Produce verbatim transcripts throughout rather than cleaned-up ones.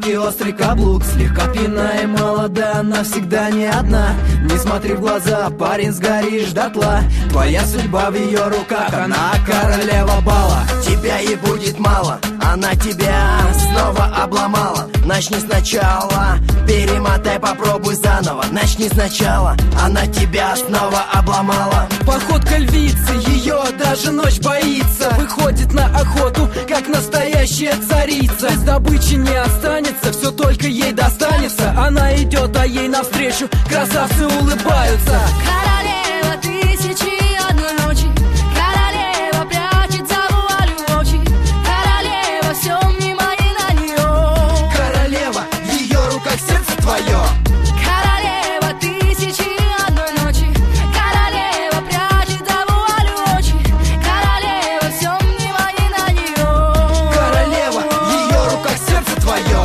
и острый каблук. Слегка пьяная и молодая, она всегда не одна. Не смотри в глаза, парень, сгоришь дотла. Твоя судьба в ее руках, она королева бала. Тебя ей будет мало, она тебя снова обломала. Начни сначала, перемотай, попробуй заново. Начни сначала, она тебя снова обломала. Походка львицы, ее даже ночь боится. Выходит на охоту, как настоящая царица. Без добычи не останется, все только ей достанется. Она идет, а ей навстречу красавцы улыбаются. Королева тысячи и одной ночи, королева прячет за вуалью очи, королева, все внимание на нее. Королева, в ее руках сердце твое. Королева тысячи и одной ночи, королева прячет за вуалью очи, королева, все внимание на нее. Королева, в ее руках сердце твое.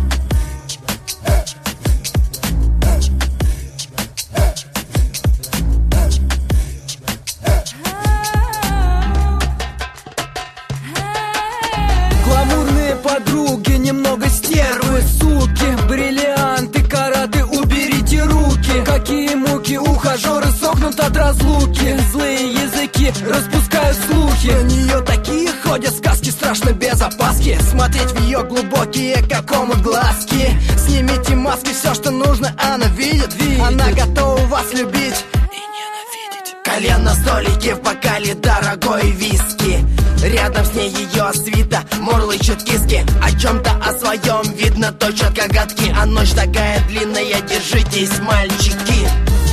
Гламурные подруги, немного стервы, суки. Бриллианты, караты, уберите руки. Какие муки, ухажеры сохнут от разлуки. Злые языки распускают слухи. У нее такие ходят сказки, страшно без опаски. Смотреть в ее глубокие, как омут, глазки. Снимите маски, все, что нужно, она видит, видит. Она готова вас любить и ненавидеть. Колен на столике, в бокале дорогой виски. Рядом с ней ее свита мурлычет киски. О чем-то о своем видно, точат коготки. А ночь такая длинная, держитесь, мальчики.